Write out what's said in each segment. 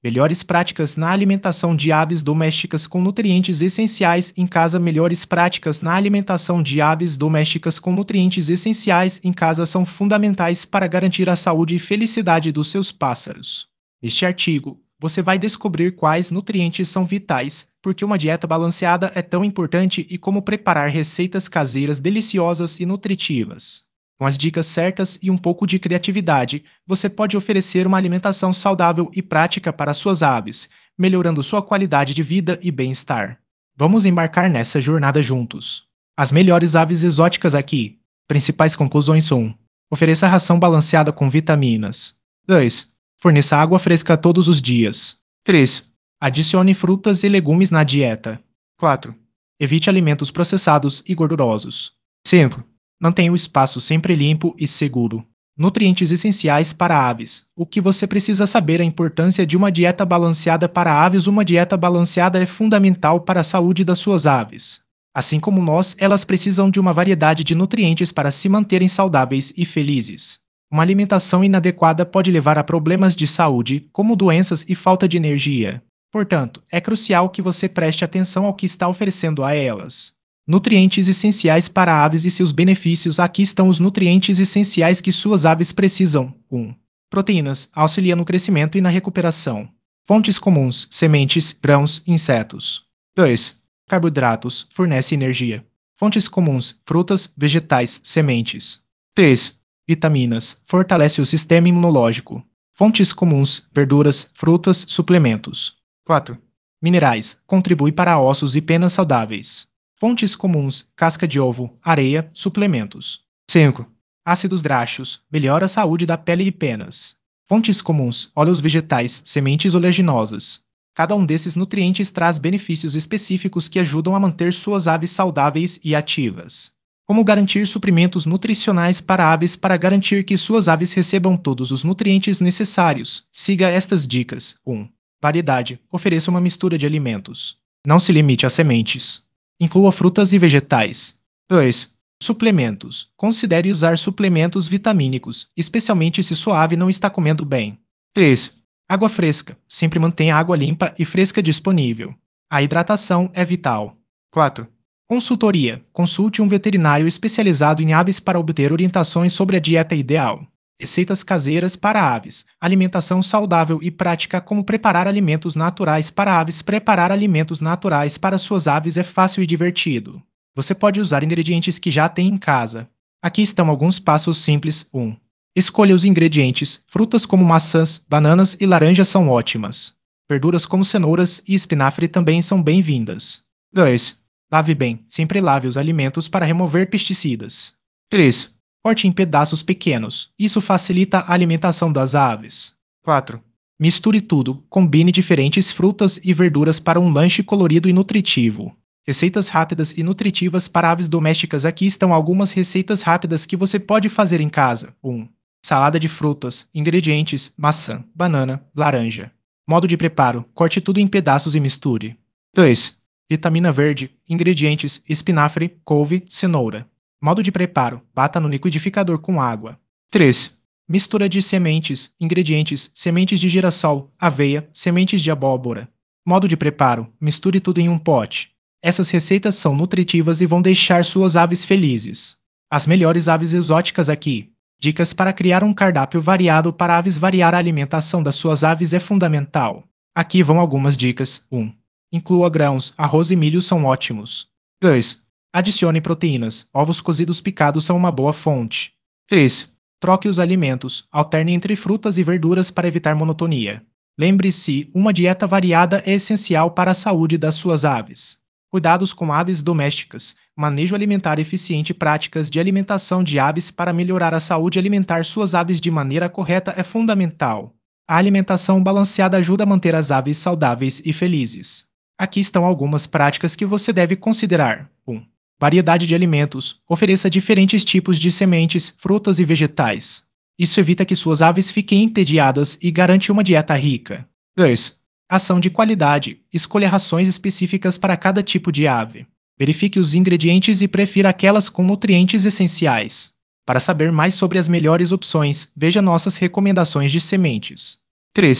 Melhores práticas na alimentação de aves domésticas com nutrientes essenciais em casa. Melhores práticas na alimentação de aves domésticas com nutrientes essenciais em casa são fundamentais para garantir a saúde e felicidade dos seus pássaros. Neste artigo, você vai descobrir quais nutrientes são vitais, por que uma dieta balanceada é tão importante e como preparar receitas caseiras deliciosas e nutritivas. Com as dicas certas e um pouco de criatividade, você pode oferecer uma alimentação saudável e prática para suas aves, melhorando sua qualidade de vida e bem-estar. Vamos embarcar nessa jornada juntos. As melhores aves exóticas aqui. Principais conclusões: 1. Ofereça ração balanceada com vitaminas. 2. Forneça água fresca todos os dias. 3. Adicione frutas e legumes na dieta. 4. Evite alimentos processados e gordurosos. 5. Mantenha o espaço sempre limpo e seguro. Nutrientes essenciais para aves. O que você precisa saber é a importância de uma dieta balanceada para aves. Uma dieta balanceada é fundamental para a saúde das suas aves. Assim como nós, elas precisam de uma variedade de nutrientes para se manterem saudáveis e felizes. Uma alimentação inadequada pode levar a problemas de saúde, como doenças e falta de energia. Portanto, é crucial que você preste atenção ao que está oferecendo a elas. Nutrientes essenciais para aves e seus benefícios. Aqui estão os nutrientes essenciais que suas aves precisam. 1. Proteínas, auxilia no crescimento e na recuperação. Fontes comuns, sementes, grãos, insetos. 2. Carboidratos, fornece energia. Fontes comuns, frutas, vegetais, sementes. 3. Vitaminas, fortalece o sistema imunológico. Fontes comuns, verduras, frutas, suplementos. 4. Minerais, contribui para ossos e penas saudáveis. Fontes comuns, casca de ovo, areia, suplementos. 5. Ácidos graxos, melhora a saúde da pele e penas. Fontes comuns, óleos vegetais, sementes oleaginosas. Cada um desses nutrientes traz benefícios específicos que ajudam a manter suas aves saudáveis e ativas. Como garantir suprimentos nutricionais para aves? Para garantir que suas aves recebam todos os nutrientes necessários, siga estas dicas. 1. Variedade, ofereça uma mistura de alimentos. Não se limite a sementes. Inclua frutas e vegetais. 2. Suplementos. Considere usar suplementos vitamínicos, especialmente se sua ave não está comendo bem. 3. Água fresca. Sempre mantenha água limpa e fresca disponível. A hidratação é vital. 4. Consultoria. Consulte um veterinário especializado em aves para obter orientações sobre a dieta ideal. Receitas caseiras para aves. Alimentação saudável e prática. Como preparar alimentos naturais para aves. Preparar alimentos naturais para suas aves é fácil e divertido. Você pode usar ingredientes que já tem em casa. Aqui estão alguns passos simples. 1. Escolha os ingredientes. Frutas como maçãs, bananas e laranjas são ótimas. Verduras como cenouras e espinafre também são bem-vindas. 2. Lave bem. Sempre lave os alimentos para remover pesticidas. 3. Corte em pedaços pequenos. Isso facilita a alimentação das aves. 4. Misture tudo. Combine diferentes frutas e verduras para um lanche colorido e nutritivo. Receitas rápidas e nutritivas para aves domésticas. Aqui estão algumas receitas rápidas que você pode fazer em casa. 1. Salada de frutas. Ingredientes: maçã, banana, laranja. Modo de preparo: corte tudo em pedaços e misture. 2. Vitamina verde. Ingredientes: espinafre, couve, cenoura. Modo de preparo: bata no liquidificador com água. 3. Mistura de sementes. Ingredientes: sementes de girassol, aveia, sementes de abóbora. Modo de preparo: misture tudo em um pote. Essas receitas são nutritivas e vão deixar suas aves felizes. As melhores aves exóticas aqui. Dicas para criar um cardápio variado para aves. Variar a alimentação das suas aves é fundamental. Aqui vão algumas dicas. 1. Inclua grãos, arroz e milho são ótimos. 2. Adicione proteínas. Ovos cozidos picados são uma boa fonte. 3. Troque os alimentos. Alterne entre frutas e verduras para evitar monotonia. Lembre-se, uma dieta variada é essencial para a saúde das suas aves. Cuidados com aves domésticas. Manejo alimentar eficiente. Práticas de alimentação de aves para melhorar a saúde. Alimentar suas aves de maneira correta é fundamental. A alimentação balanceada ajuda a manter as aves saudáveis e felizes. Aqui estão algumas práticas que você deve considerar. 1. Variedade de alimentos. Ofereça diferentes tipos de sementes, frutas e vegetais. Isso evita que suas aves fiquem entediadas e garante uma dieta rica. 2. Ação de qualidade. Escolha rações específicas para cada tipo de ave. Verifique os ingredientes e prefira aquelas com nutrientes essenciais. Para saber mais sobre as melhores opções, veja nossas recomendações de sementes. 3.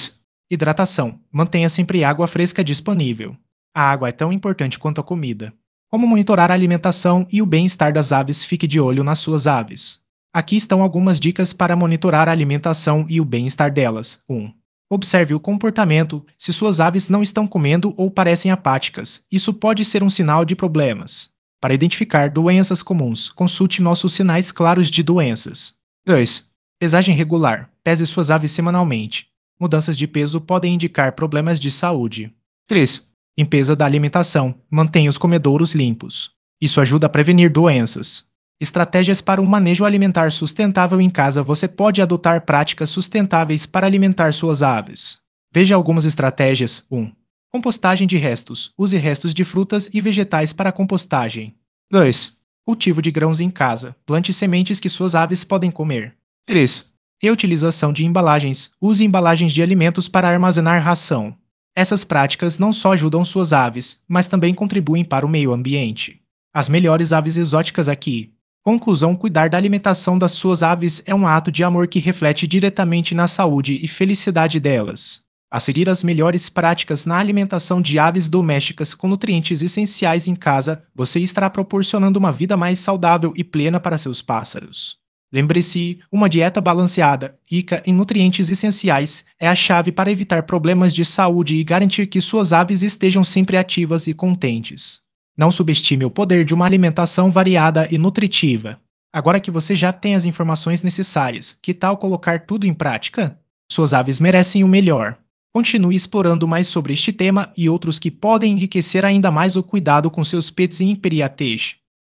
Hidratação. Mantenha sempre água fresca disponível. A água é tão importante quanto a comida. Como monitorar a alimentação e o bem-estar das aves? Fique de olho nas suas aves. Aqui estão algumas dicas para monitorar a alimentação e o bem-estar delas. 1. Observe o comportamento. Se suas aves não estão comendo ou parecem apáticas, isso pode ser um sinal de problemas. Para identificar doenças comuns, consulte nossos sinais claros de doenças. 2. Pesagem regular. Pese suas aves semanalmente. Mudanças de peso podem indicar problemas de saúde. 3. Limpeza da alimentação. Mantenha os comedouros limpos. Isso ajuda a prevenir doenças. Estratégias para um manejo alimentar sustentável em casa. Você pode adotar práticas sustentáveis para alimentar suas aves. Veja algumas estratégias. 1. Compostagem de restos. Use restos de frutas e vegetais para a compostagem. 2. Cultivo de grãos em casa. Plante sementes que suas aves podem comer. 3. Reutilização de embalagens. Use embalagens de alimentos para armazenar ração. Essas práticas não só ajudam suas aves, mas também contribuem para o meio ambiente. As melhores aves exóticas aqui. Conclusão: cuidar da alimentação das suas aves é um ato de amor que reflete diretamente na saúde e felicidade delas. A seguir, as melhores práticas na alimentação de aves domésticas com nutrientes essenciais em casa, você estará proporcionando uma vida mais saudável e plena para seus pássaros. Lembre-se, uma dieta balanceada, rica em nutrientes essenciais, é a chave para evitar problemas de saúde e garantir que suas aves estejam sempre ativas e contentes. Não subestime o poder de uma alimentação variada e nutritiva. Agora que você já tem as informações necessárias, que tal colocar tudo em prática? Suas aves merecem o melhor. Continue explorando mais sobre este tema e outros que podem enriquecer ainda mais o cuidado com seus pets em Imperiatej.